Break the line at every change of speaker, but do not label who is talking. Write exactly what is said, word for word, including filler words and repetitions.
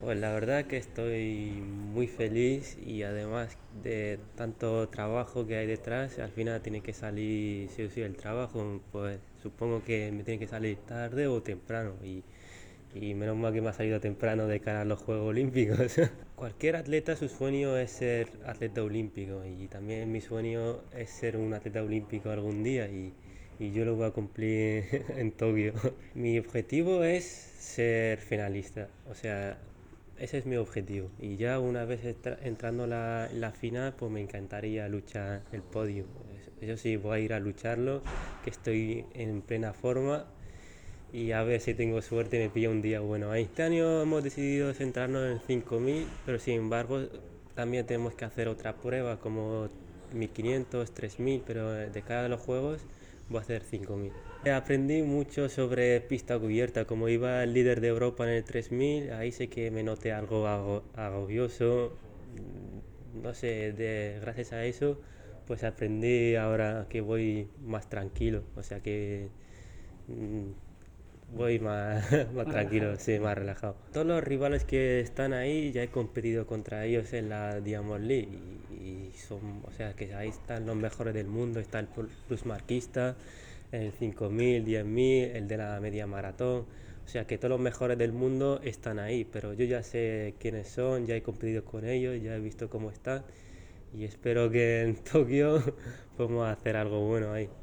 Pues la verdad que estoy muy feliz y además de tanto trabajo que hay detrás, al final tiene que salir sí o sí el trabajo, pues supongo que me tiene que salir tarde o temprano y, y menos mal que me ha salido temprano de cara a los Juegos Olímpicos. Cualquier atleta su sueño es ser atleta olímpico y también mi sueño es ser un atleta olímpico algún día y, y yo lo voy a cumplir en Tokio. Mi objetivo es ser finalista, o sea, ese es mi objetivo. Y ya una vez entra- entrando la, la final, pues me encantaría luchar el podio. Eso sí, voy a ir a lucharlo, que estoy en plena forma y a ver si tengo suerte y me pilla un día bueno ahí. Este año hemos decidido centrarnos en cinco mil, pero sin embargo también tenemos que hacer otra prueba como mil quinientos, tres mil, pero de cada de los juegos voy a hacer cinco mil. Aprendí mucho sobre pista cubierta, como iba el líder de Europa en el tres mil, ahí sé que me noté algo ago- agobioso, no sé, de, gracias a eso pues aprendí ahora que voy más tranquilo, o sea que mm, voy más, más tranquilo, sí, más relajado. Todos los rivales que están ahí ya he competido contra ellos en la Diamond League y, y son, o sea, que ahí están los mejores del mundo, está el plus marquista, el cinco mil, diez mil, el de la media maratón. O sea que todos los mejores del mundo están ahí, pero yo ya sé quiénes son, ya he competido con ellos, ya he visto cómo están y espero que en Tokio podamos hacer algo bueno ahí.